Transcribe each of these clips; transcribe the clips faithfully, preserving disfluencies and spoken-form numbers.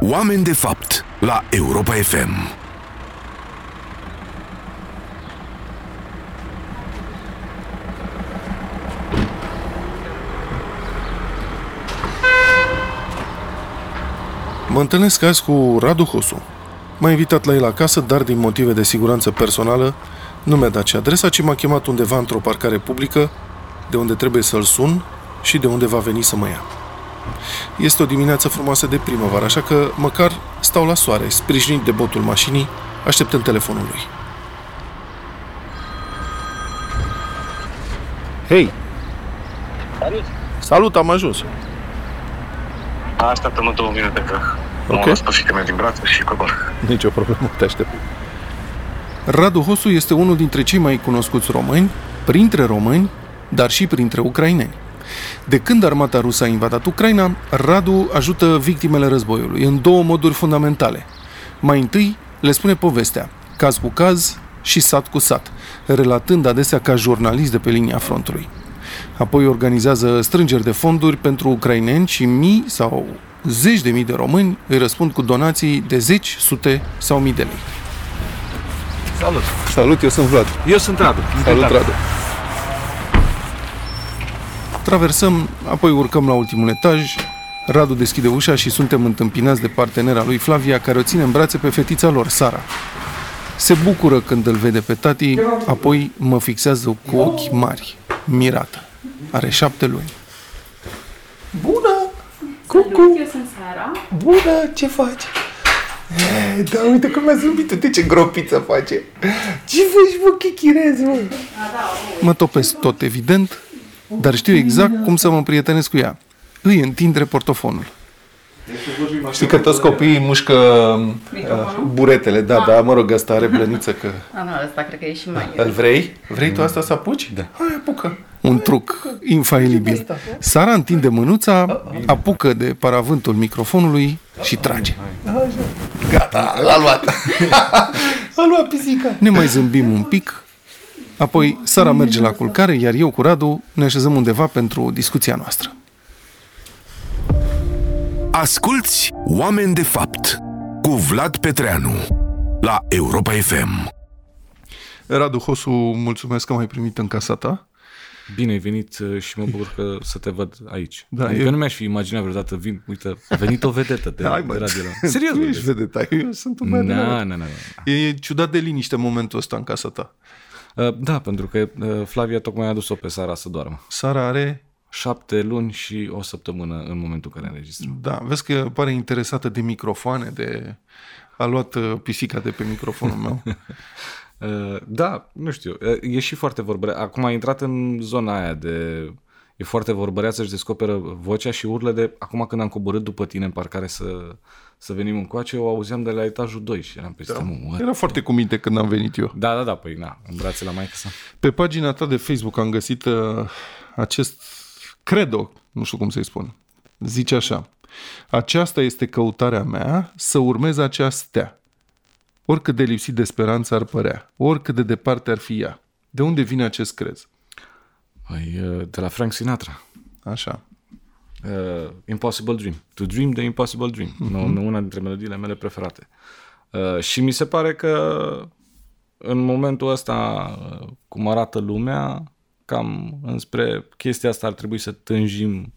Oameni de fapt la Europa F M. Mă întâlnesc azi cu Radu Hosu. M-a invitat la el acasă, dar din motive de siguranță personală nu mi-a dat și adresa, ci m-a chemat undeva într-o parcare publică, de unde trebuie să-l sun și de unde va veni să mă ia. Este o dimineață frumoasă de primăvară, așa că măcar stau la soare, sprijinit de botul mașinii, așteptând telefonul lui. Hei! Salut! Salut, am ajuns! Așteaptă-mă două minute că Ok. mă las pe fiica mea din brațe și cobor. Nicio problemă, te aștept. Radu Hosu este unul dintre cei mai cunoscuți români, printre români, dar și printre ucraineni. De când armata rusă a invadat Ucraina, Radu ajută victimele războiului în două moduri fundamentale. Mai întâi le spune povestea, caz cu caz și sat cu sat, relatând adesea ca jurnalist de pe linia frontului. Apoi organizează strângeri de fonduri pentru ucraineni și mii sau zeci de mii de români îi răspund cu donații de zeci, sute sau mii de lei. Salut! Salut, eu sunt Vlad. Eu sunt Radu. Salut, Radu. Traversăm, apoi urcăm la ultimul etaj. Radu deschide ușa și suntem întâmpinați de partenera lui Flavia, care o ține în brațe pe fetița lor, Sara. Se bucură când îl vede pe tati, apoi mă fixează cu ochi mari, mirată. Are șapte luni. Bună! Cucu! Salut, eu sunt Sara. Bună! Ce faci? E, da, uite cum mi-a zâmbit. Uite ce gropiță face. Ce faci, mă, chichirezi, mă? Mă topesc tot, evident, dar știu exact cum să mă împrietenesc cu ea. Îi întinde portofonul. Știi că toți copiii mușcă uh, buretele, da, da, mă rog, asta are blăniță că... A, nu, ăsta cred că e și mai... Îl vrei? Vrei tu asta să apuci? Da. Hai, apucă. Un truc infailibil. Sara întinde mânuța, apucă de paravântul microfonului și trage. Gata, l-a luat. A luat pisica. Ne mai zâmbim un pic, apoi Sara merge la culcare, iar eu cu Radu ne așezăm undeva pentru discuția noastră. Asculți Oameni de fapt cu Vlad Petreanu la Europa F M. Radu Hosu, mulțumesc că m-ai primit în casa ta. Bine ai venit și mă bucur că să te văd aici. Da, adică eu- nu mi-aș fi imaginat vreodată, vin, uite, a venit o vedetă de, Hai, de mă, radio. Serios, tu bă, ești vedeta, eu sunt un Na, băiat de na, radio. na, na. E ciudat de liniște în momentul ăsta în casa ta. Uh, Da, pentru că uh, Flavia tocmai a adus-o pe Sara să doarmă. Sara are... Șapte luni și o săptămână în momentul în care înregistrăm. Da, vezi că pare interesată de microfoane, de... A luat uh, pisica de pe microfonul meu. Uh, Da, nu știu, uh, e și foarte vorbărea. Acum a intrat în zona aia de... E foarte vorbăreață, își descoperă vocea și urlă de... Acum când am coborât după tine în parcare să, să venim încoace, o auzeam de la etajul doi și eram pe da. Mă, Era foarte cu minte când am venit eu. Da, da, da, păi na, în brațe la maică sa. Pe pagina ta de Facebook am găsit uh, acest credo, nu știu cum să-i spun. Zice așa: aceasta este căutarea mea, să urmez acea stea. Oricât de lipsit de speranță ar părea, oricât de departe ar fi ea. De unde vine acest crez? Păi, uh, de la Frank Sinatra. Așa. Uh, Impossible Dream. To Dream the Impossible Dream. Uh-huh. Nu, una dintre melodiile mele preferate. Uh, și mi se pare că în momentul ăsta, uh, cum arată lumea, cam înspre chestia asta ar trebui să tânjim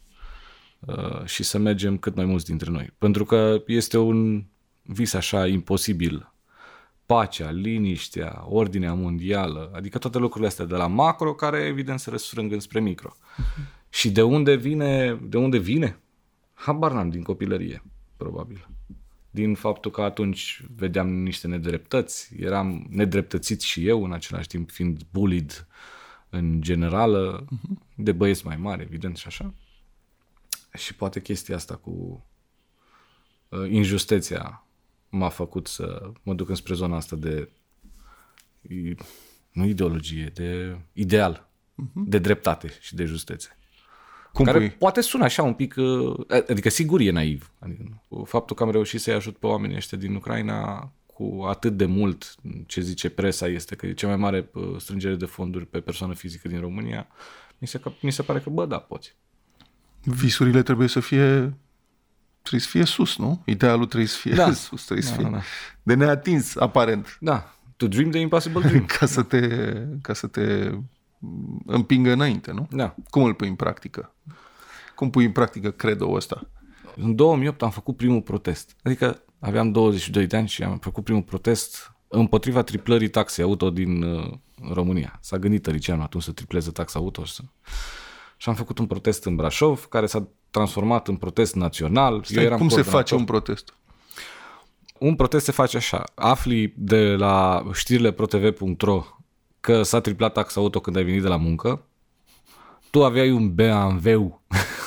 uh, și să mergem cât mai mulți dintre noi. Pentru că este un vis așa imposibil. Pacea, liniștea, ordinea mondială, adică toate lucrurile astea de la macro care evident se răsfrâng înspre micro. Uh-huh. Și de unde vine, de unde vine? Habar n-am, din copilărie, probabil. Din faptul că atunci vedeam niște nedreptăți, eram nedreptățit și eu, în același timp fiind bullied în generală, uh-huh. de băieți mai mari, evident, și așa. Și poate chestia asta cu uh, injusteția m-a făcut să mă duc înspre zona asta de, nu ideologie, de ideal, uh-huh. de dreptate și de justețe. Cum care pui? poate sună așa un pic, adică sigur e naiv. Adică, faptul că am reușit să-i ajut pe oamenii ăștia din Ucraina cu atât de mult, ce zice presa este că e cea mai mare strângere de fonduri pe persoană fizică din România, mi se, mi se pare că, bă, da, poți. Visurile trebuie să fie trebuie să fie sus, nu? Idealul trebuie să fie Da. sus, trebuie să Da, fie da, da. de neatins, aparent. Da, to dream the impossible dream. Ca să te, ca să te împingă înainte, nu? Da. Cum îl pui în practică? Cum pui în practică credo-ul ăsta? În două mii opt am făcut primul protest. Adică aveam douăzeci și doi de ani și am făcut primul protest împotriva triplării taxei auto din uh, România. S-a gândit Tăricianu atunci să tripleze taxa auto și, să... și am făcut un protest în Brașov care s-a transformat în protest național. Stai, Eu eram cum se coordonator. face un protest? Un protest se face așa. Afli de la știrile pro t v punct r o că s-a triplat taxa auto când ai venit de la muncă. Tu aveai un B M W.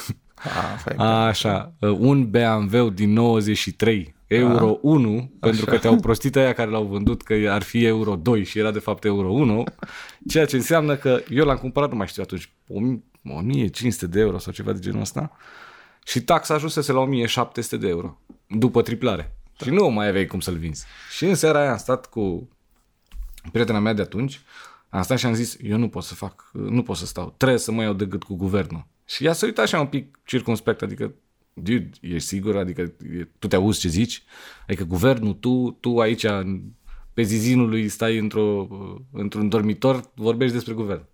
A, Așa, un B M W din nouăzeci și trei, euro unu, așa. Pentru că te-au prostit aia care l-au vândut că ar fi euro doi și era de fapt euro unu, ceea ce înseamnă că eu l-am cumpărat, nu mai știu atunci, o mie cinci sute de euro sau ceva de genul ăsta și taxa ajunsese la o mie șapte sute de euro după triplare. Da. Și nu mai aveai cum să-l vinzi. Și în seara aia am stat cu prietena mea de atunci, am stat și am zis, eu nu pot să fac, nu pot să stau, trebuie să mă iau de gât cu guvernul. Și ea s-a uitat așa un pic circumspect, adică, dude, ești sigur? Adică e, tu te auzi ce zici? Adică guvernul, tu, tu aici pe Zizinului stai într-o, într-un dormitor, vorbești despre guvern.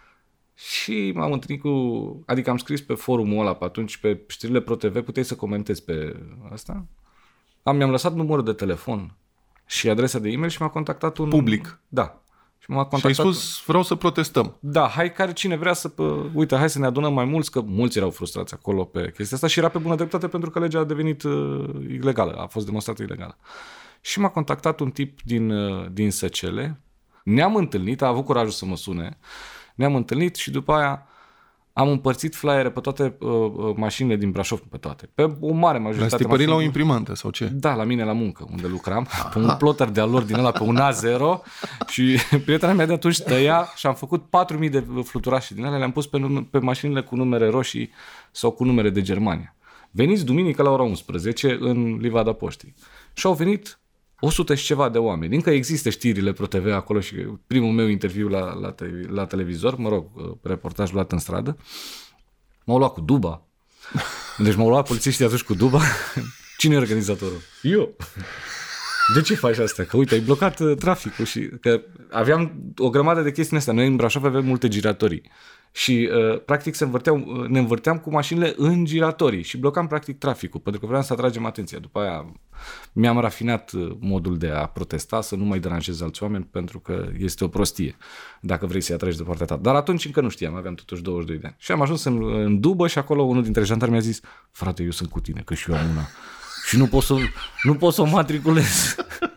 Și m-am întâlnit cu, adică am scris pe forumul ăla pe atunci, pe știrile Pro T V, puteai să comentezi pe asta. Am, mi-am lăsat numărul de telefon și adresa de e-mail și m-a contactat un... Public. Da. Și m-a Și ai contactat... spus, vreau să protestăm. Da, hai, care cine vrea să... Pă, uite, hai să ne adunăm mai mulți, că mulți erau frustrați acolo pe chestia asta și era pe bună dreptate pentru că legea a devenit uh, ilegală, a fost demonstrată ilegală. Și m-a contactat un tip din, uh, din Săcele, ne-am întâlnit, a avut curajul să mă sune, ne-am întâlnit și după aia am împărțit flyere pe toate uh, mașinile din Brașov, pe toate, pe o mare majoritate. Le-ați tipărit la o imprimantă sau ce? Da, la mine la muncă, unde lucram, pe un plotter de alor din ăla, pe un A zero și prietena mea de atunci tăia și am făcut patru mii de fluturași din alea, le-am pus pe, num- pe mașinile cu numere roșii sau cu numere de Germania. Veniți duminică la ora unsprezece în Livada Poștii. Și au venit o sută și ceva de oameni. Încă există știrile Pro T V acolo și primul meu interviu la, la, te- la televizor, mă rog, reportaj luat în stradă. M-au luat cu duba. Deci m-au luat polițiștii atunci cu duba. Cine e organizatorul? Eu. De ce faci asta? Că uite, ai blocat uh, traficul și că aveam o grămadă de chestii astea. Noi în Brașov avem multe giratorii. Și uh, practic se învârteau, uh, ne învârteam cu mașinile în giratorii și blocam practic traficul, pentru că vreau să atragem atenția. După aia mi-am rafinat uh, modul de a protesta, să nu mai deranjez alți oameni, pentru că este o prostie dacă vrei să-i atragi de partea ta. Dar atunci încă nu știam, aveam totuși douăzeci și doi de ani. Și am ajuns în, în dubă și acolo unul dintre jandarmi mi-a zis: frate, eu sunt cu tine, că și eu am una. Și nu pot să, nu pot să o matriculez.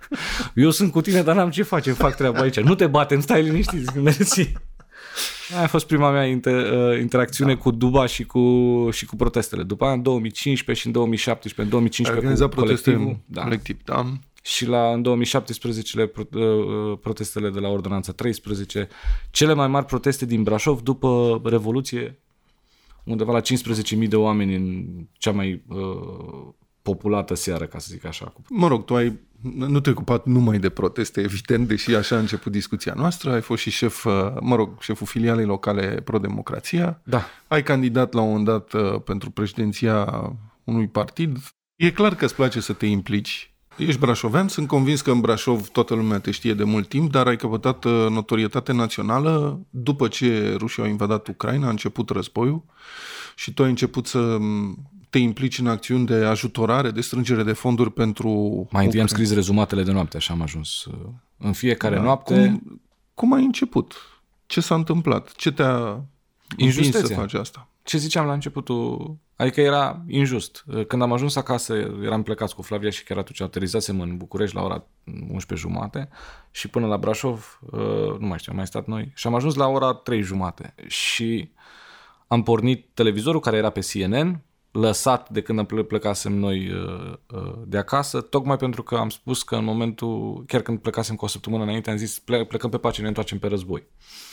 Eu sunt cu tine, dar n-am ce face, fac treaba aici. Nu te batem, stai liniștit, zic, mersi. Aia a fost prima mea inter, uh, interacțiune da. cu Duba și cu, și cu protestele. După aia în două mii cincisprezece și în două mii șaptesprezece, în două mii cincisprezece cu colectivul, da. colectiv, da. Și la, în două mii șaptesprezece uh, protestele de la Ordonanța treisprezece, cele mai mari proteste din Brașov după Revoluție, undeva la cincisprezece mii de oameni în cea mai uh, populată seară, ca să zic așa. Mă rog, tu ai, nu te-ai ocupat numai de proteste, evident, deși așa a început discuția noastră, ai fost și șef, mă rog, șeful filialei locale Pro-Democrația, da. Ai candidat la un moment dat pentru președinția unui partid. E clar că îți place să te implici. Ești brașovean, sunt convins că în Brașov toată lumea te știe de mult timp, dar ai căpătat notorietate națională după ce rușii au invadat Ucraina, a început războiul și tu ai început să te implici în acțiuni de ajutorare, de strângere de fonduri pentru... Mai întâi am scris rezumatele de noapte, așa am ajuns. În fiecare da. noapte... Cum, cum ai început? Ce s-a întâmplat? Ce te-a împins să faci asta? Ce ziceam la începutul... Adică era injust. Când am ajuns acasă, eram plecați cu Flavia și chiar atunci aterizasem în București la ora unsprezece jumate și până la Brașov, nu mai știu, am mai stat noi, și am ajuns la ora trei jumate și am pornit televizorul care era pe C N N, lăsat de când am plecasem noi de acasă, tocmai pentru că am spus că în momentul, chiar când plecasem cu o săptămână înainte, am zis plecăm pe pace, ne întoarcem pe război.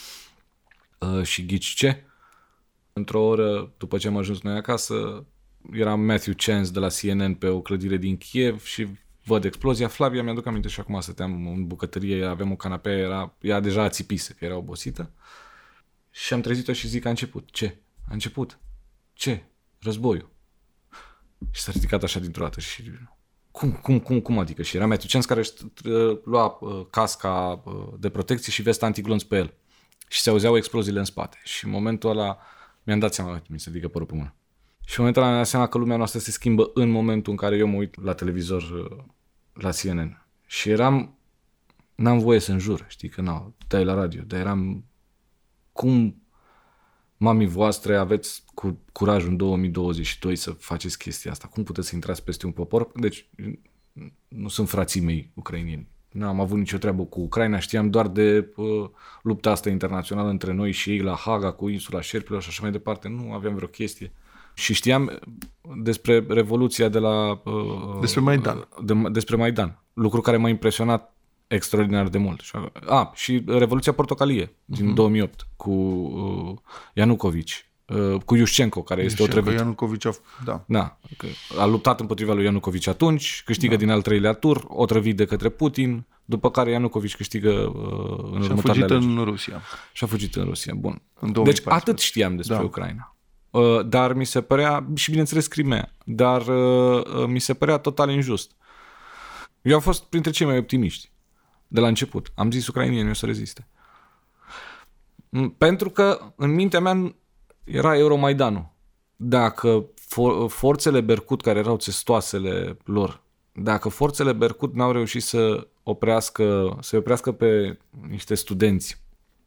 Și ghici ce? Într-o oră după ce am ajuns noi acasă, era Matthew Chance de la C N N pe o clădire din Kiev și văd explozia. Flavia, mi-aduc aminte și acum stăteam în bucătărie, aveam o canapea, era, ea deja ațipise, că era obosită. Și am trezit-o și zic, a început. Ce? A început. Ce? Războiul. Și s-a ridicat așa dintr-o dată și... Cum, cum, cum, cum adică? Și era Metiucenț care își lua uh, casca uh, de protecție și vesta antiglonț pe el. Și se auzeau exploziile în spate. Și în momentul ăla mi-am dat seama, mi se ridică părul pe mână. Și în momentul ăla mi-am dat seama că lumea noastră se schimbă în momentul în care eu mă uit la televizor, uh, la C N N. Și eram... N-am voie să înjur, știi, că n-au, dai la radio, dar eram... Cum... Mamii voastre, aveți cu curajul în două mii douăzeci și doi să faceți chestia asta? Cum puteți să intrați peste un popor? Deci, nu sunt frații mei ucrainieni. N-am avut nicio treabă cu Ucraina, știam doar de uh, lupta asta internațională între noi și ei la Haga, cu insula Șerpilor și așa mai departe. Nu aveam vreo chestie. Și știam despre Revoluția de la... Uh, despre Maidan. De, despre Maidan. Lucru care m-a impresionat extraordinar de mult. A, și Revoluția Portocalie din uh-huh. două mii opt cu uh, Ianucovici, uh, cu Iușcenco, care este otrăvit. Ianucovici a, da. Da, a luptat împotriva lui Ianucovici atunci, câștigă da. din al treilea tur, otrăvit de către Putin, după care Ianucovici câștigă uh, în și următoarele a fugit alegeri. în Rusia. Și a fugit în Rusia, bun. În două mii paisprezece. Deci atât știam despre da. Ucraina. Uh, dar mi se părea, și bineînțeles Crimea, dar uh, uh, mi se părea total injust. Eu am fost printre cei mai optimiști. De la început. Am zis ucrainienii o să reziste. Pentru că în mintea mea era Euromaidanul. Dacă for- forțele Berkut, care erau țestoasele lor, dacă forțele Berkut n-au reușit să oprească, să oprească pe niște studenți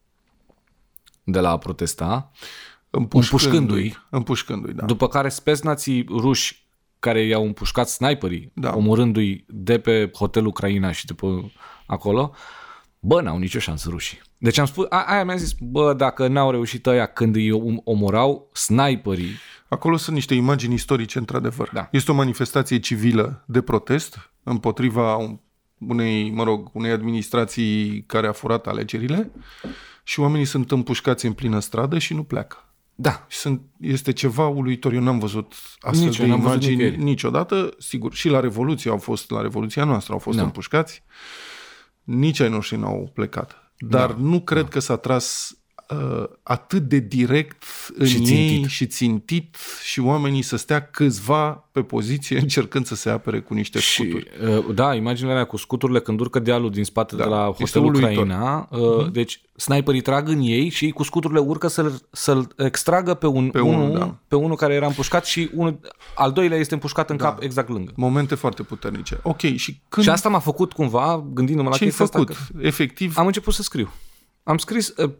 de la a protesta, împușcându-i, împușcându-i da. după care spesnații ruși care i-au împușcat sniperii, da. omorându-i de pe hotelul Ucraina și după acolo, bă, n-au nicio șansă rușii. Deci am spus, a, aia mi-a zis, bă, dacă n-au reușit ăia când îi omorau sniperii. Acolo sunt niște imagini istorice, într-adevăr. Da. Este o manifestație civilă de protest împotriva unei, mă rog, unei administrații care a furat alegerile și oamenii sunt împușcați în plină stradă și nu pleacă. Da. Și sunt, este ceva uluitor. Eu n-am văzut astfel Nici de eu, imagini niciodată. Sigur, și la Revoluție au fost, la Revoluția noastră au fost da. împușcați. Nici ai noștri n-au plecat. Dar da. nu cred da. că s-a tras uh, atât de direct în și ei țintit. și țintit și oamenii să stea câțiva pe poziție încercând să se apere cu niște scuturi. Și, uh, da, imaginele alea cu scuturile când urcă dealul din spate da. de la este hotelul uluitor. Ucraina. Uh, uh-huh. Deci sniperii trag în ei și ei cu scuturile urcă să-l, să-l extragă pe, un, pe, unul, unul, da. pe unul care era împușcat și unul, al doilea este împușcat în da. cap exact lângă. Momente foarte puternice. Ok, și când... Și asta m-a făcut cumva, gândindu-mă la chestia făcut? asta. Că efectiv? Am început să scriu. Am scris uh,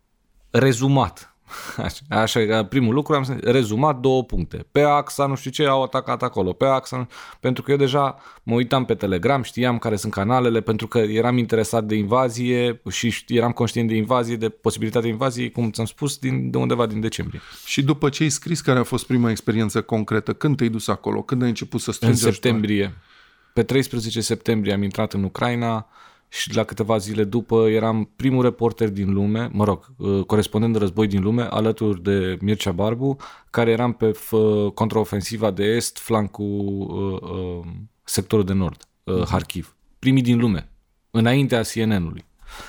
rezumat. Așa, primul lucru am rezumat două puncte. Pe axa, nu știu ce, au atacat acolo. Pe axa, pentru că eu deja mă uitam pe Telegram, știam care sunt canalele, pentru că eram interesat de invazie și eram conștient de invazie, de posibilitatea invaziei, cum ți-am spus, din, de undeva din decembrie. Și după ce ai scris, care a fost prima experiență concretă? Când te-ai dus acolo? Când ai început să strângi În septembrie. Ajutor? Pe treisprezece septembrie am intrat în Ucraina și la câteva zile după eram primul reporter din lume, mă rog, corespondent de război din lume, alături de Mircea Barbu, care eram pe f- contraofensiva de est, flancul uh, uh, sectorul de nord, uh, Harkiv. Primii din lume, înaintea C N N-ului.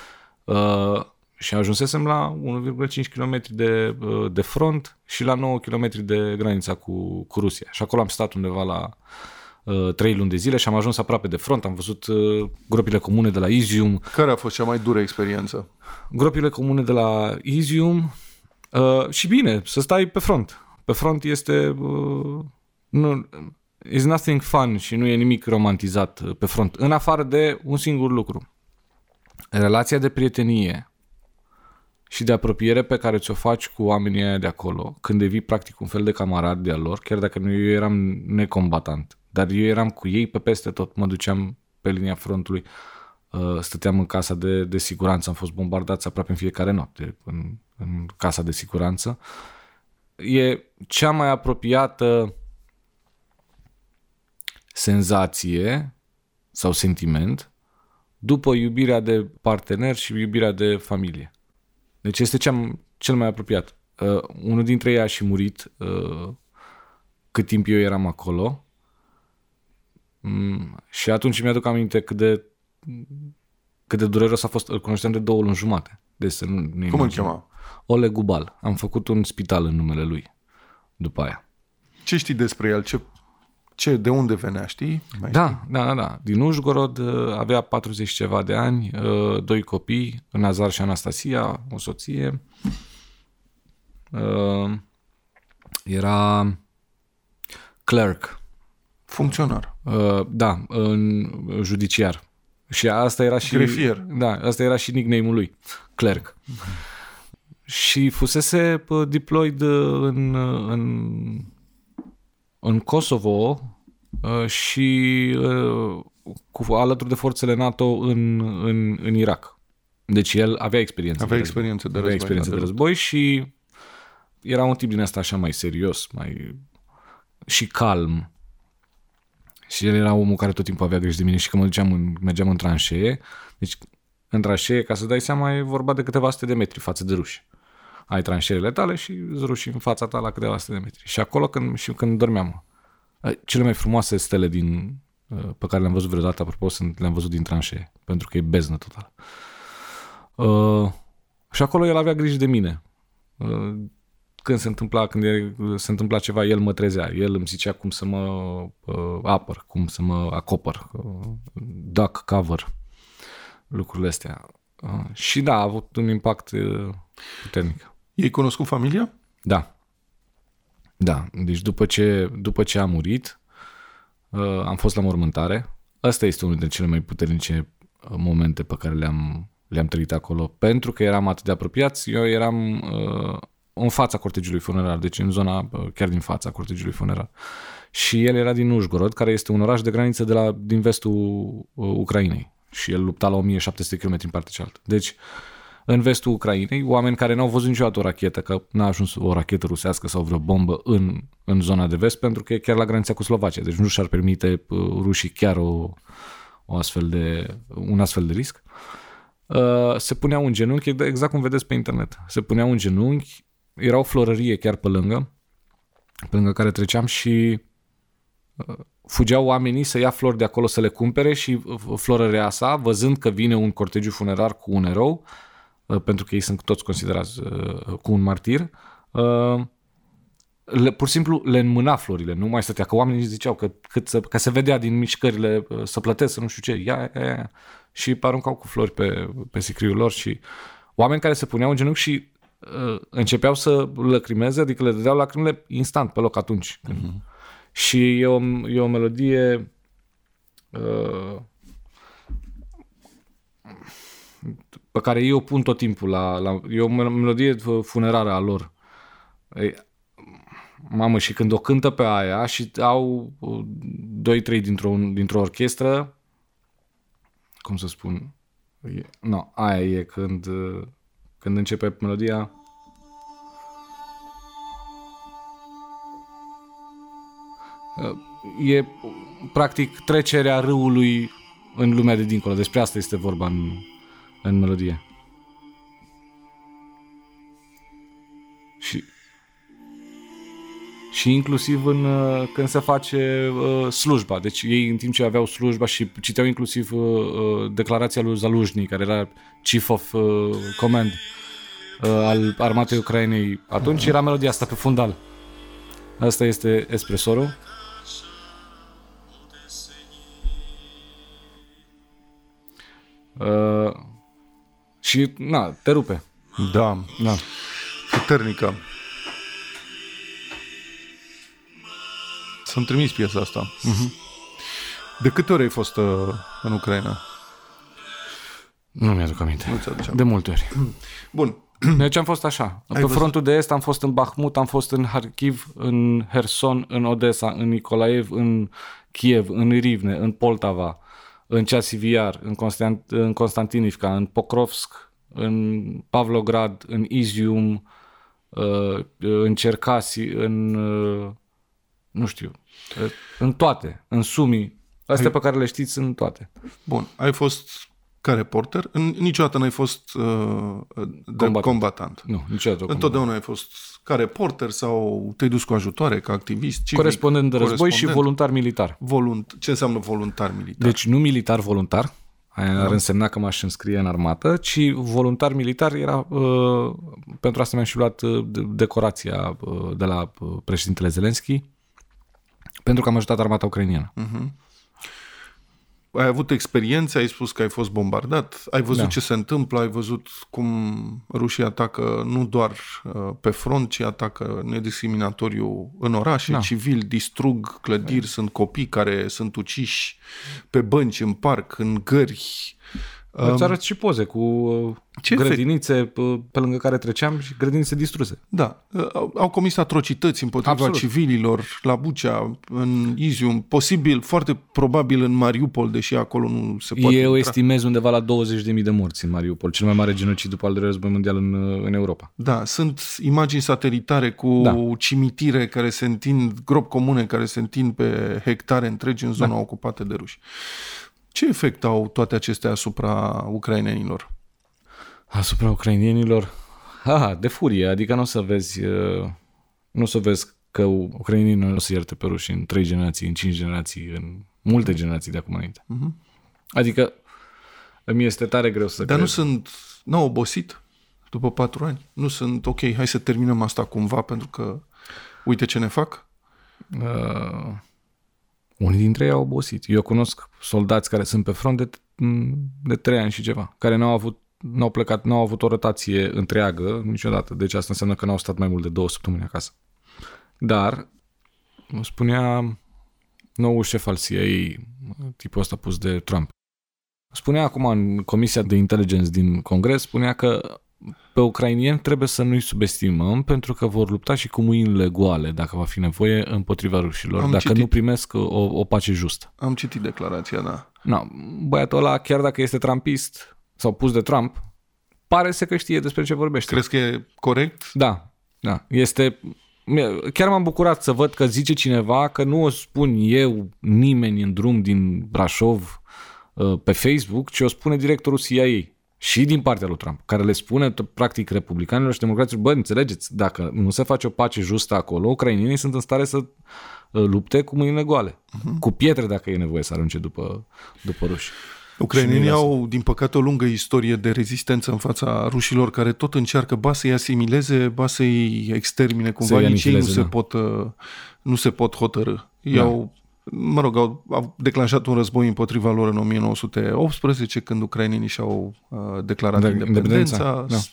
Uh, și ajunsesem la unu virgulă cinci kilometri de, uh, de front și la nouă kilometri de granița cu, cu Rusia. Și acolo am stat undeva la Uh, trei luni de zile și am ajuns aproape de front, am văzut uh, gropile comune de la Izium. Care a fost cea mai dură experiență? Gropile comune de la Izium uh, și bine, să stai pe front. Pe front este uh, nu, is nothing fun și nu e nimic romantizat pe front, în afară de un singur lucru. Relația de prietenie și de apropiere pe care ți-o faci cu oamenii aia de acolo, când devii practic un fel de camarad de-al lor, chiar dacă eu eram necombatant. Dar eu eram cu ei pe peste tot, mă duceam pe linia frontului, stăteam în casa de, de siguranță, am fost bombardați aproape în fiecare noapte în, în casa de siguranță. E cea mai apropiată senzație sau sentiment după iubirea de partener și iubirea de familie. Deci este cea, cel mai apropiat. Uh, unul dintre ei a și murit uh, cât timp eu eram acolo. Mm, și atunci mi-aduc aminte cât de cât de dureros a fost. Îl cunoșteam de două luni jumate. Deci să nu, nu Cum îl chema? Oleg Gubal. Am făcut un spital în numele lui după aia. Ce știi despre el? Ce Ce, de unde venea, știi? Mai Da, știi? da, da, da. Din Užhorod, avea patruzeci ceva de ani, doi copii, Nazar și Anastasia, o soție. Era clerk. Funcționar. Da, în judiciar. Și asta era și... Grefier. Da, asta era și nickname-ul lui, clerk. Și fusese deployed în, în, în Kosovo și cu, alături de forțele NATO în, în, în Irak. Deci el avea experiență. Avea experiență de război. Avea experiență de război și era un tip din asta așa mai serios, mai și calm. Și el era omul care tot timpul avea grijă de mine și că mă duceam în, mergeam în tranșee. Deci în tranșee, ca să dai seama, e vorba de câteva sute de metri față de ruși. Ai tranșeele tale și ruși în fața ta la câteva sute de metri. Și acolo când, și când dormeam, cele mai frumoase stele din, pe care le-am văzut vreodată, apropo, sunt, le-am văzut din tranșee, pentru că e beznă total. Uh, și acolo el avea grijă de mine. Uh, când se întâmpla, când se întâmpla ceva, el mă trezea. El îmi zicea cum să mă uh, apăr, cum să mă acopăr, uh, duck cover, lucrurile astea. Uh, și da, a avut un impact uh, puternic. Ei cunoscut familia? Da. Da. Deci după ce, după ce a murit, uh, am fost la mormântare. Asta este unul dintre cele mai puternice momente pe care le-am, le-am trăit acolo. Pentru că eram atât de apropiați, eu eram uh, în fața cortegiului funerar, deci în zona, uh, chiar din fața cortegiului funerar. Și el era din Užhorod, care este un oraș de graniță de la, din vestul uh, Ucrainei. Și el lupta la o mie șapte sute de kilometri în partea cealaltă. Deci, în vestul Ucrainei, oameni care n-au văzut niciodată o rachetă, că n-a ajuns o rachetă rusească sau vreo bombă în, în zona de vest, pentru că e chiar la granița cu Slovacia. Deci nu și-ar permite uh, rușii chiar o, o astfel de, un astfel de risc. Uh, se puneau în genunchi, exact cum vedeți pe internet. Se puneau în genunchi, era o florărie chiar pe lângă, pe lângă care treceam și uh, fugeau oamenii să ia flori de acolo să le cumpere și florărea sa, văzând că vine un cortegiu funerar cu un erou, pentru că ei sunt toți considerați uh, cu un martir, uh, le, pur și simplu le înmâna florile, nu mai stătea, că oamenii ziceau că, cât să, că se vedea din mișcările uh, să plătesc, să nu știu ce, ia, ia, ia. Și aruncau cu flori pe, pe sicriul lor și oameni care se puneau în genunchi și uh, începeau să lăcrimeze, adică le dădeau lacrimile instant pe loc atunci. Uh-huh. Și e o, e o melodie uh, pe care eu o pun tot timpul la, la e o melodie funerară a lor. E, mamă, și când o cântă pe aia și au doi, trei dintr-o, dintr-o orchestră, cum să spun, e, no, aia e când, când începe melodia. E practic trecerea râului în lumea de dincolo. Despre asta este vorba în în melodie. Și și inclusiv în când se face uh, slujba. Deci ei în timp ce aveau slujba și citeau inclusiv uh, declarația lui Zaluzhnyi, care era Chief of uh, Command uh, al armatei Ucrainei. Atunci era melodia asta pe fundal. Asta este espresorul. Uh, Și, na, te rupe. Da. Da. Puternică. Să-mi trimis piesa asta. Uh-huh. De câte ori ai fost uh, în Ucraina? Nu mi-aduc aminte. Nu ți-aduce aminte. De multe ori. Bun. Deci am fost așa. Ai Pe văzut? Frontul de est am fost în Bahmut, am fost în Kharkiv, în Herson, în Odessa, în Nikolaev, în Kiev, în Rivne, în Poltava, în Chasiv-Yar, în, Constant- în Constantinivka, în Pokrovsk, în Pavlograd, în Izium, în Cercasi, în nu știu, în toate, în Sumi. Astea ai... pe care le știți sunt toate. Bun, ai fost ca reporter? În, niciodată n-ai fost uh, de combatant. combatant. Nu, niciodată. Întotdeauna ai fost ca reporter sau te-ai dus cu ajutoare, ca activist? Civic, corespondent de război și voluntar militar. Volunt... Ce înseamnă voluntar militar? Deci nu militar voluntar, aia ar însemna că m-aș înscrie în armată, ci voluntar militar era, uh, pentru asta mi-am și luat uh, decorația uh, de la uh, președintele Zelenski, Pentru că am ajutat armata ucrainiană. Uh-huh. Ai avut experiențe, ai spus că ai fost bombardat, ai văzut Da. ce se întâmplă, ai văzut cum rușii atacă nu doar uh, pe front, ci atacă nediscriminatoriu în orașe, Da. civili, distrug clădiri, da. Sunt copii care sunt uciși pe bănci, în parc, în gări. Îți arăt și poze cu Ce grădinițe pe, pe lângă care treceam și grădinițe distruse. Da, au, au comis atrocități împotriva Absolut. civililor la Bucea, în Izium, posibil, foarte probabil în Mariupol, deși acolo nu se poate Eu intra. estimez undeva la douăzeci de mii de morți în Mariupol, cel mai mare genocid după al doilea război mondial în, în Europa. Da, sunt imagini satelitare cu Da. cimitire care se întind, gropi comune care se întind pe hectare întregi în zona Da. ocupată de ruși. Ce efect au toate acestea asupra ucrainenilor? Asupra ucrainienilor, ha, de furie, adică nu o să vezi, uh, nu o să vezi că ucrainienii nu o să ierte pe ruși în trei generații, în cinci generații, în multe generații de acum înainte. Uh-huh. Adică îmi este tare greu să Dar cred. nu sunt, n-au obosit după patru ani? Nu sunt, ok, hai să terminăm asta cumva pentru că uite ce ne fac? Uh, unii dintre ei au obosit. Eu cunosc soldați care sunt pe front de, de trei ani și ceva, care n-au avut, n-au plecat, n-au avut o rotație întreagă niciodată. Deci asta înseamnă că n-au stat mai mult de două săptămâni acasă. Dar îmi spunea noul șef al C I A, tipul ăsta pus de Trump, spunea acum în Comisia de Intelligence din Congres, spunea că pe ucrainieni trebuie să nu-i subestimăm pentru că vor lupta și cu mâinile goale, dacă va fi nevoie, împotriva rușilor, Am dacă citit. nu primesc o, o pace justă. Am citit declarația, da. No, băiatul ăla, chiar dacă este trumpist sau pus de Trump, pare să că știe despre ce vorbește. Crezi că e corect? Da, da. Este... Chiar m-am bucurat să văd că zice cineva că nu o spun eu, nimeni în drum din Brașov pe Facebook, ci o spune directorul C I A și din partea lui Trump, care le spune practic republicanilor și democraților, bă, înțelegeți, dacă nu se face o pace justă acolo, ucrainienii sunt în stare să lupte cu mâinile goale, uh-huh. cu pietre dacă e nevoie să arunce după, după ruși. Ucrainenii au, din păcate, o lungă istorie de rezistență în fața rușilor care tot încearcă ba să-i asimileze, ba să-i extermine cumva, Să-i nici ei nu anihileze, se, da. pot, nu se pot hotărâ. Ei Da. au, mă rog, au, au declanșat un război împotriva lor în o mie nouă sute optsprezece, când ucrainenii și-au uh, declarat De- independența. independența, da.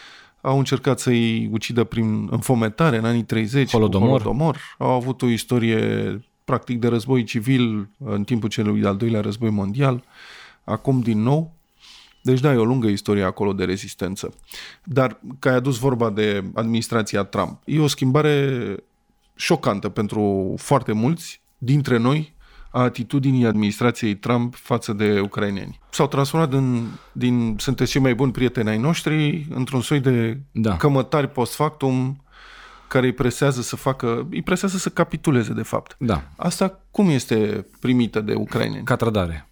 Au încercat să-i ucidă prin înfometare în anii treizeci, Holodomor. cu Holodomor. Au avut o istorie practic de război civil în timpul celui de-al doilea război mondial. Acum din nou. Deci da, e o lungă istorie acolo de rezistență. Dar că ai adus vorba de administrația Trump, e o schimbare șocantă pentru foarte mulți dintre noi a atitudinii administrației Trump față de ucraineni. S-au transformat în, din sunteți cei mai buni prieteni ai noștri într-un soi de Da. cămătari post factum care îi presează să facă, îi presează să capituleze de fapt. Da. Asta cum este primită de ucraineni? Ca trădare.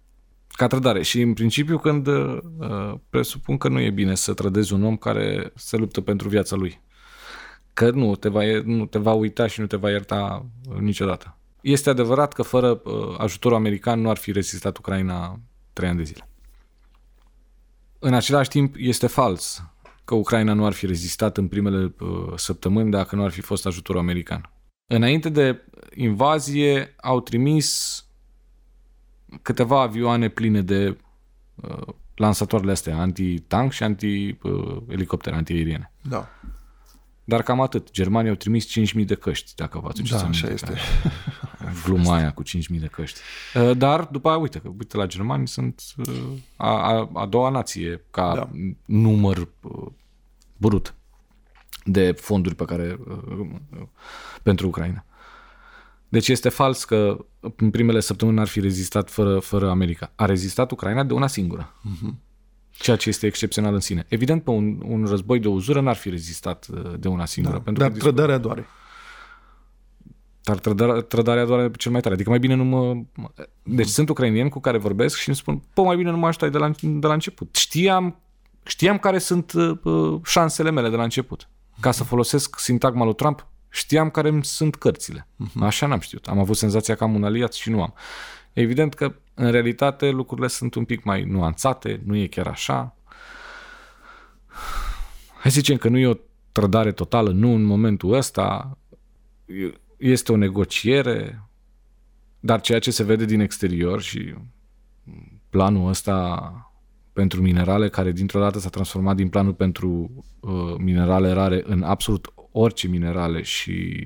Ca trădare. Și în principiu când uh, presupun că nu e bine să trădezi un om care se luptă pentru viața lui. Că nu te va, nu te va uita și nu te va ierta niciodată. Este adevărat că fără uh, ajutorul american nu ar fi rezistat Ucraina trei ani de zile. În același timp este fals că Ucraina nu ar fi rezistat în primele uh, săptămâni dacă nu ar fi fost ajutorul american. Înainte de invazie au trimis câteva avioane pline de uh, lansatoarele astea, anti-tank și anti-elicoptere, anti-aeriene. Da, Dar cam atât. Germania au trimis cinci mii de căști, dacă vă aduceți da, aminte. așa este. Gluma aia cu cinci mii de căști. Uh, Dar după aia, uite, că uite la germani sunt uh, a, a, a doua nație ca Da. număr uh, brut de fonduri pe care uh, pentru Ucraina. Deci este fals că în primele săptămâni ar fi rezistat fără, fără America. A rezistat Ucraina de una singură. Uh-huh. Ceea ce este excepțional în sine. Evident, pe un, un război de uzură n-ar fi rezistat de una singură. Da, pentru dar că trădarea doare. Dar trădarea, trădarea doare cel mai tare. Adică mai bine nu mă... Deci sunt ucrainieni cu care vorbesc și îmi spun, pă, mai bine nu mă ajutai de la, de la început. Știam, știam care sunt uh, șansele mele de la început. Ca să folosesc sintagma lui Trump, știam care sunt cărțile. Așa n-am știut. Am avut senzația că am un aliat și nu am. Evident că, în realitate, lucrurile sunt un pic mai nuanțate, nu e chiar așa. Hai să zicem că nu e o trădare totală, nu în momentul ăsta. este o negociere, dar ceea ce se vede din exterior și planul ăsta pentru minerale, care dintr-o dată s-a transformat din planul pentru uh, minerale rare în absolut orice minerale și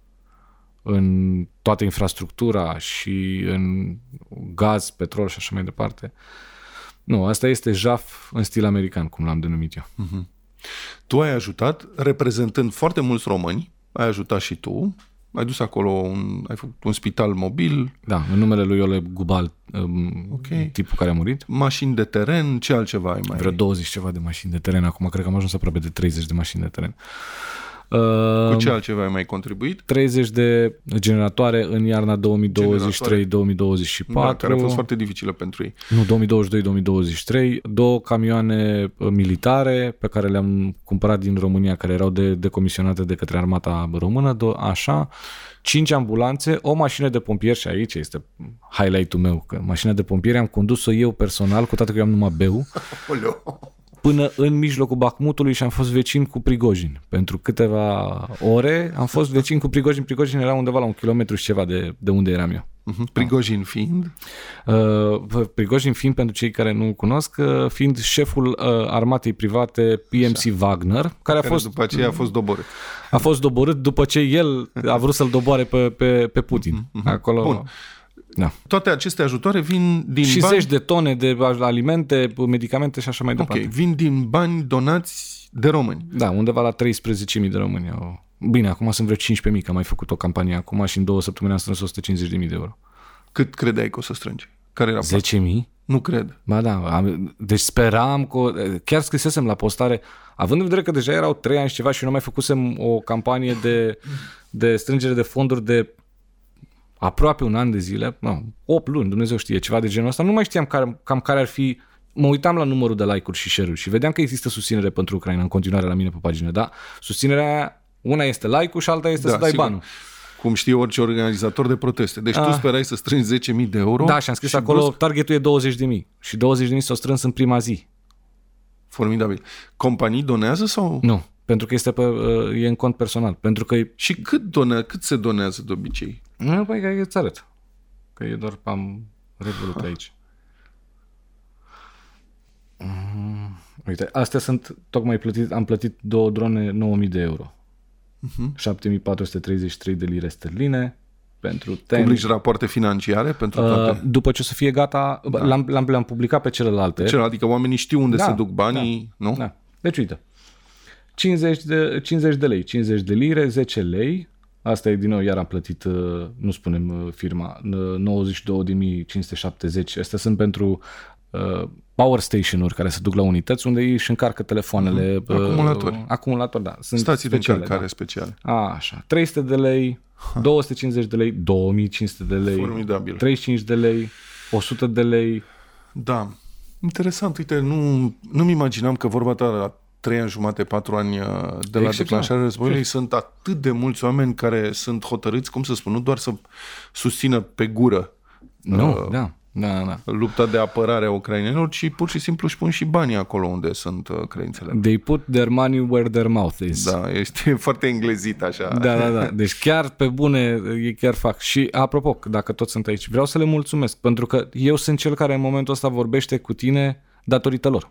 în toată infrastructura și în gaz, petrol și așa mai departe. Nu, asta este jaf în stil american, cum l-am denumit eu. Uh-huh. Tu ai ajutat, reprezentând foarte mulți români, ai ajutat și tu, ai dus acolo, un, ai făcut un spital mobil. Da, în numele lui Oleg Gubal, um, okay. tipul care a murit. Mașini de teren, ce altceva ai mai? Vreo douăzeci ceva de mașini de teren, acum cred că am ajuns aproape de treizeci de mașini de teren. Cu ce altceva ai mai contribuit? treizeci de generatoare în iarna două mii douăzeci și trei două mii douăzeci și patru. Da, care a fost foarte dificilă pentru ei. Nu, două mii douăzeci și doi două mii douăzeci și trei. Două camioane militare pe care le-am cumpărat din România, care erau de, decomisionate de către armata română, do- așa. Cinci ambulanțe, o mașină de pompieri, și aici este highlight-ul meu, că mașina de pompieri am condus-o eu personal, cu toate că eu am numai beu. Până în mijlocul Bacmutului și am fost vecin cu Prigojin. Pentru câteva ore am fost vecin cu Prigojin. Prigojin era undeva la un kilometru și ceva de, de unde eram eu. Uh-huh. Prigojin fiind? Uh, Prigojin fiind, pentru cei care nu cunosc, uh, fiind șeful uh, armatei private P M C Wagner, care, care a fost... după aceea a fost doborât. A fost doborât după ce el a vrut să-l doboare pe, pe, pe Putin. Uh-huh. Acolo... Bun. Da. Toate aceste ajutoare vin din și bani... zeci de tone de alimente, medicamente și așa mai departe. Ok, vin din bani donați de români. Da, undeva la treisprezece mii de români. Bine, acum sunt vreo cincisprezece mii, că am mai făcut o campanie acum și în două săptămâni am strâns o sută cincizeci de mii de euro. Cât credeai că o să strângi? Care era zece mii? Nu cred. Ba da, am, deci speram că... Chiar scrisesem la postare, având în vedere că deja erau trei ani și ceva și eu nu mai făcusem o campanie de, de strângere de fonduri de aproape un an de zile, nu, opt luni, Dumnezeu știe, ceva de genul ăsta, nu mai știam care, cam care ar fi, mă uitam la numărul de like-uri și share-uri și vedeam că există susținere pentru Ucraina în continuare la mine pe pagină, da? Susținerea aia, una este like-ul și alta este da, să dai sigur. Banul. Cum știe orice organizator de proteste. Deci ah. tu sperai să strângi zece mii de euro. Da, și am scris și acolo, brusc... targetul e douăzeci de mii și douăzeci de mii s-au strâns în prima zi. Formidabil. Companii donează sau? Nu, pentru că este pe, e în cont personal. Pentru că... Și cât, done, cât se donează de obicei? Nu, păi că îți arăt. Că e doar am revolut ah. aici. Mm, uite, astea sunt, tocmai plătit, am plătit două drone nouă mii de euro. Uh-huh. șapte mii patru sute treizeci și trei de lire sterline pentru ten. Publici rapoarte financiare pentru toate? Uh, după ce o să fie gata, da. l-am, l-am, le-am publicat pe celelalte. Pe celelalte, adică oamenii știu unde da, se duc banii, da, nu? Da. Deci uite, cincizeci de, cincizeci de lei, cincizeci de lire, zece lei, asta e din nou, iar am plătit, nu spunem firma, nouăzeci și două de mii cinci sute șaptezeci, astea sunt pentru uh, power station-uri care se duc la unități unde ei își încarcă telefoanele. Uh-huh. Acumulatori. Uh, acumulatori, da. Sunt stații de încărcare da. speciale. A, așa. trei sute de lei, ha. două sute cincizeci de lei, două mii cinci sute de lei, formidabil. treizeci și cinci de lei, o sută de lei. Da. Interesant. Uite, nu, nu-mi imaginam că vorba ta la trei ani jumate, patru ani de la declanșarea războiului sunt atât de mulți oameni care sunt hotărâți, cum să spun, nu doar să susțină pe gură nu, uh, da, da, da. lupta de apărare a ucrainenilor, ci pur și simplu își pun și banii acolo unde sunt uh, credințele. They put their money where their mouth is. Da, este foarte englezit așa. Da, da, da. Deci chiar pe bune, ei chiar fac. Și apropo, dacă toți sunt aici, vreau să le mulțumesc, pentru că eu sunt cel care în momentul ăsta vorbește cu tine datorită lor.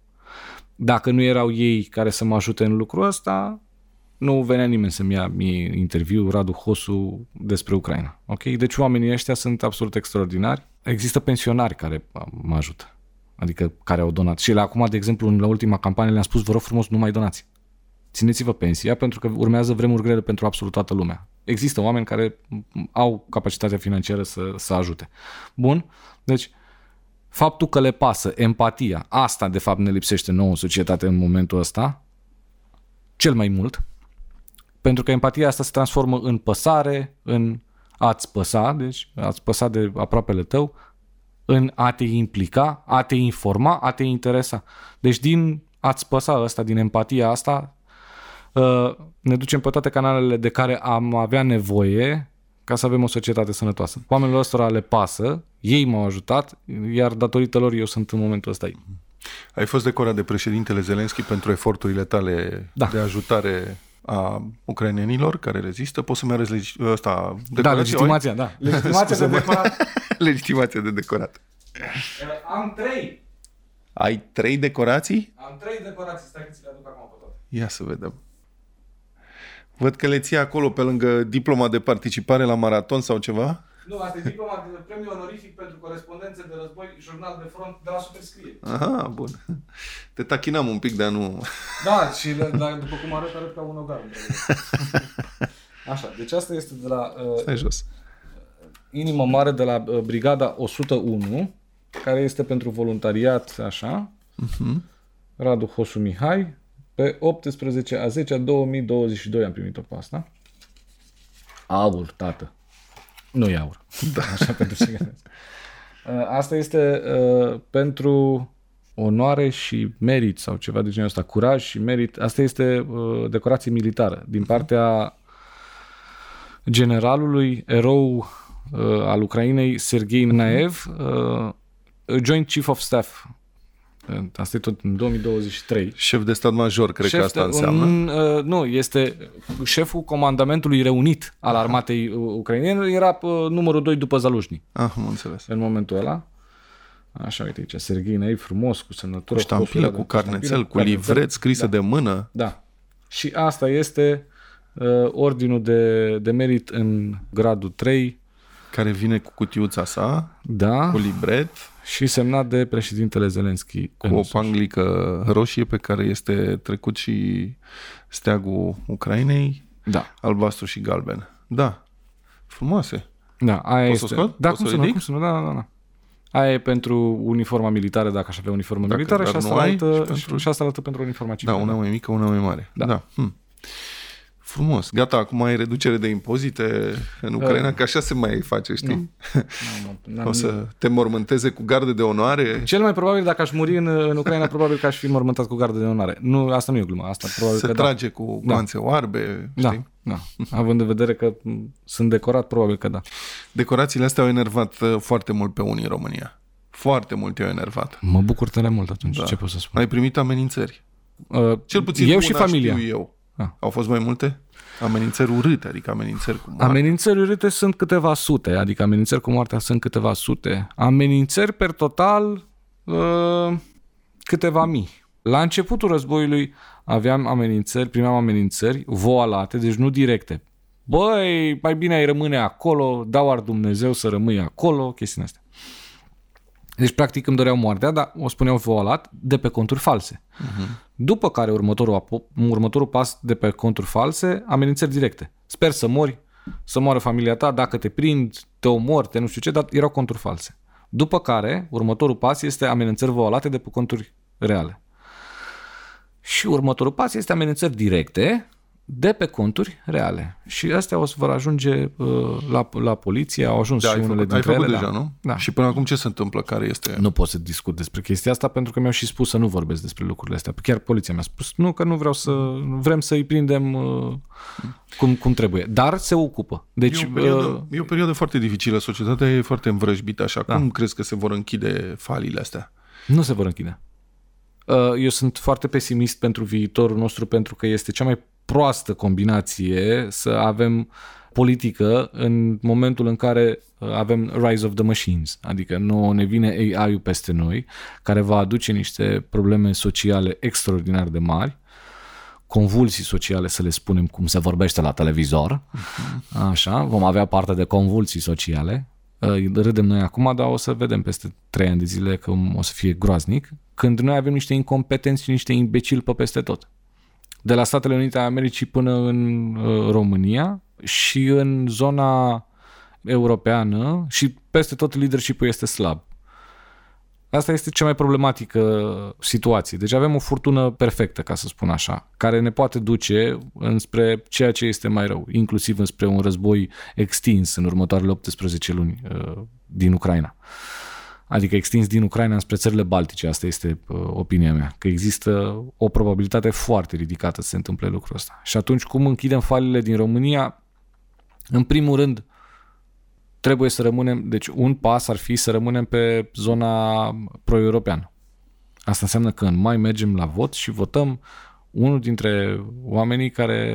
Dacă nu erau ei care să mă ajute în lucrul ăsta, nu venea nimeni să-mi ia mie interviu, Radu Hosu, despre Ucraina. Ok? Deci oamenii ăștia sunt absolut extraordinari. Există pensionari care mă ajută, adică care au donat. Și la acum, de exemplu, în la ultima campanie le-am spus, vă rog frumos, nu mai donați. Țineți-vă pensia, pentru că urmează vremuri grele pentru absolut toată lumea. Există oameni care au capacitatea financiară să, să ajute. Bun? Deci, faptul că le pasă, empatia, asta de fapt ne lipsește nouă în societate în momentul ăsta, cel mai mult, pentru că empatia asta se transformă în păsare, în a-ți păsa, deci a-ți păsa de aproapele tău, în a te implica, a te informa, a te interesa. Deci din a-ți păsa ăsta, din empatia asta, ne ducem pe toate canalele de care am avea nevoie ca să avem o societate sănătoasă. Oamenilor ăstora le pasă, ei m-au ajutat, iar datorită lor eu sunt în momentul ăsta aici. Ai fost decorat de președintele Zelenski pentru eforturile tale da. de ajutare a ucrainenilor care rezistă. Poți să-mi arăți legi- ăsta, Da, legitimația, da. Legitimația de decorat. Legitimația de decorat. Am trei. Ai trei decorații? Am trei decorații, stai că ți le aduc acum pe toate. Ia să vedem. Văd că le ții acolo pe lângă diploma de participare la maraton sau ceva. Nu, asta e diploma de premiu onorific pentru corespondențe de război, jurnal de front de la Superscrie. Aha, bun. Te tachinam un pic, dar nu... Da, și dar după cum arăt, arăt ca un ogar. Așa, deci asta este de la uh, Stai jos. Inimă Mare, de la uh, Brigada o sută unu, care este pentru voluntariat, așa. Uh-huh. Radu Hosu Mihai, pe optsprezece a zecea două mii douăzeci și doi am primit-o pe asta. Aur, tată. Nu e aur. Da. Așa pentru ce gândesc. Asta este uh, pentru onoare și merit sau ceva de genul ăsta, curaj și merit. Asta este uh, decorație militară din partea generalului erou uh, al Ucrainei, Serghei Naev, uh, Joint Chief of Staff. Asta e tot în două mii douăzeci și trei. Șef de stat major, cred Șef că asta de, înseamnă. Un, uh, nu, este șeful comandamentului reunit al armatei ucrainene. Era uh, numărul doi după Zaluzhny. Ah, am înțeles. În momentul ăla. Așa, uite aici, Serghei Naev, frumos, cu semnătură. Cu ștampilă, cu carnețel, cu livret scrisă da. de mână. Da. Și asta este uh, ordinul de, de merit în gradul trei. Care vine cu cutiuța sa, da. cu libret. Și semnat de președintele Zelenski. Cu o panglică roșie pe care este trecut și steagul Ucrainei. Da. Albastru și galben. Da. Frumoase. Da, aia Poți este. să scot? Da, Poți cum să să nu, ridic? cum să nu, da, da, da. Aia e pentru uniforma militară, dacă aș avea uniformă Dacă, militară, dar și asta, nu ai, altă, și și, pentru- și asta altă pentru uniforma civilă. Da, una mai mică, una mai mare. Da. da. Hm. Frumos. Gata, acum ai reducere de impozite în Ucraina, Uh. că așa se mai face, știi? Nu, nu, n-am O să te mormânteze cu gardă de onoare, Cel mai probabil, dacă aș muri în, în Ucraina, probabil că aș fi mormântat cu gardă de onoare. Nu, asta nu e o glumă, asta probabil se că trage cu gloanțe oarbe, da. știi? Da, da. Având în vedere că m, sunt decorat, probabil că da. Decorațiile astea au enervat uh, foarte mult pe unii în România. Foarte mult i-au enervat. Mă bucur tare mult atunci, Da. ce pot să spun. Ai primit amenințări. Uh, Cel puțin eu una și familia. știu eu. Ah. Au fost mai multe? Amenințări urâte, adică amenințări cu moarte. Amenințări urâte sunt câteva sute, adică amenințări cu moartea sunt câteva sute. Amenințări per total uh, câteva mii. La începutul războiului aveam amenințări, primeam amenințări voalate, deci nu directe. Băi, mai bine ai rămâne acolo, dau ar Dumnezeu să rămâi acolo, chestiile astea. Deci, practic, îmi doreau moartea, dar o spuneau voalat de pe conturi false. Uh-huh. După care următorul, apo- următorul pas de pe conturi false, amenințări directe. Sper să mori, să moară familia ta, dacă te prind, te omor, te nu știu ce, dar erau conturi false. După care, următorul pas este amenințări voalate de pe conturi reale. Și următorul pas este amenințări directe de pe conturi reale. Și astea o să vor ajunge uh, la, la poliție, au ajuns Da, și ai unele făcut, ai dintre făcut ele. deja, da. nu? Da. Și până acum ce se întâmplă? Care este? Nu pot să discut despre chestia asta pentru că mi-au și spus să nu vorbesc despre lucrurile astea. Chiar poliția mi-a spus nu, că nu vreau să... Vrem să-i prindem uh, cum, cum trebuie. Dar se ocupă. Deci, E o, perioadă, uh, e o perioadă foarte dificilă. Societatea e foarte învrăjbită așa. Da. Cum crezi că se vor închide falile astea? nu se vor închide. Uh, eu sunt foarte pesimist pentru viitorul nostru pentru că este cea mai proastă combinație să avem politică în momentul în care avem Rise of the Machines, adică nu ne vine A I-ul peste noi, care va aduce niște probleme sociale extraordinar de mari, convulsii sociale, să le spunem cum se vorbește la televizor, așa, vom avea parte de convulsii sociale, râdem noi acum, dar o să vedem peste trei ani de zile că o să fie groaznic, când noi avem niște incompetenți și niște imbecili pe peste tot. De la Statele Unite ale Americii până în uh, România și în zona europeană și peste tot leadership-ul este slab. Asta este cea mai problematică situație. Deci avem o furtună perfectă, ca să spun așa, care ne poate duce înspre ceea ce este mai rău, inclusiv înspre un război extins în următoarele optsprezece luni uh, din Ucraina. Adică extins din Ucraina spre țările Baltice, asta este uh, opinia mea, că există o probabilitate foarte ridicată să se întâmple lucrul ăsta. Și atunci cum închidem falile din România? În primul rând, trebuie să rămânem, deci un pas ar fi să rămânem pe zona pro-europeană. Asta înseamnă că în mai mergem la vot și votăm unul dintre oamenii care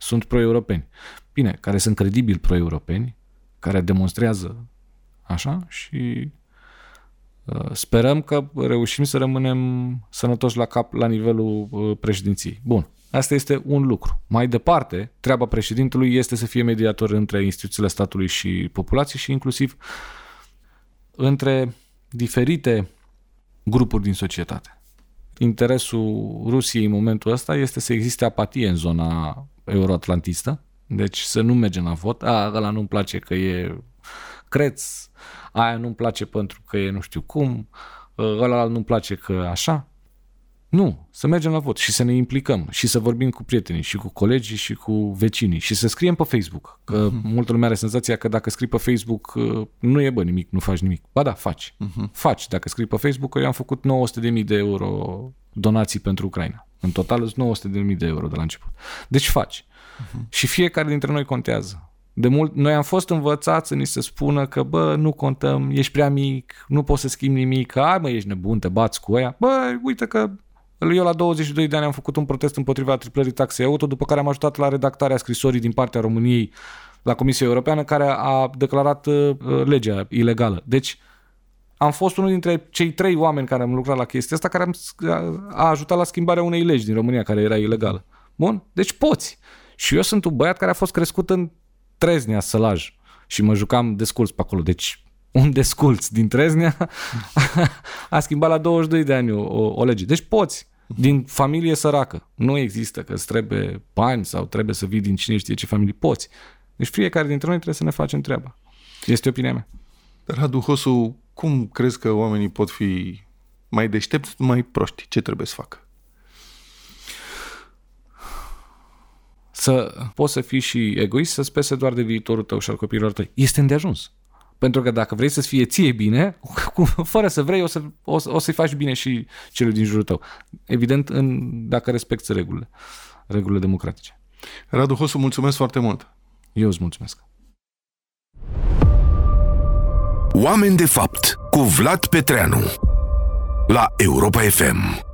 sunt pro-europeni. Bine, care sunt credibil pro-europeni, care demonstrează așa și uh, sperăm că reușim să rămânem sănătoși la cap la nivelul uh, președinției. Bun, asta este un lucru. Mai departe, treaba președintelui este să fie mediator între instituțiile statului și populație și inclusiv între diferite grupuri din societate. Interesul Rusiei în momentul ăsta este să existe apatie în zona euroatlantistă, deci să nu mergem la vot. A, ăla nu-mi place că e creț, aia nu-mi place pentru că e nu știu cum, ăla nu-mi place că așa. Nu, să mergem la vot și să ne implicăm și să vorbim cu prietenii și cu colegii și cu vecinii și să scriem pe Facebook. Că uh-huh. multă lume are senzația că dacă scrii pe Facebook nu e bă nimic, nu faci nimic. Ba da, faci. Uh-huh. Faci. Dacă scrii pe Facebook, eu am făcut nouă sute de mii de euro donații pentru Ucraina. În total sunt nouă sute de mii de euro de la început. Deci faci. Uh-huh. Și fiecare dintre noi contează. De mult, noi am fost învățați să ni se spună că bă, nu contăm, ești prea mic, nu poți să schimbi nimic, hai mă, ești nebun, te bați cu ăia. Bă, uite că eu la douăzeci și doi de ani am făcut un protest împotriva triplării taxei auto, după care am ajutat la redactarea scrisorii din partea României la Comisia Europeană care a declarat uh, legea ilegală. Deci am fost unul dintre cei trei oameni care am lucrat la chestia asta care am, a ajutat la schimbarea unei legi din România care era ilegală. Bun? Deci poți. Și eu sunt un băiat care a fost crescut în Treznia, Sălaj și mă jucam desculț pe acolo. Deci un desculț din Treznia a schimbat la douăzeci și doi de ani o, o, o lege. Deci poți. Din familie săracă. Nu există că îți trebuie bani sau trebuie să vii din cine știe ce familie. Poți. Deci fiecare dintre noi trebuie să ne facem treaba. Este opinia mea. Radu Hosu, cum crezi că oamenii pot fi mai deștepți, mai proști? Ce trebuie să facă? Să poți să fii și egoist, să-ți pese doar de viitorul tău și al copiilor tăi. Este îndeajuns. Pentru că dacă vrei să-ți fie ție bine, fără să vrei, o, să, o, o să-i faci bine și celui din jurul tău. Evident, în, dacă respecti regulile, regulile democratice. Radu Hosu, mulțumesc foarte mult. Eu îți mulțumesc. Oameni de fapt, cu Vlad Petreanu, la Europa F M.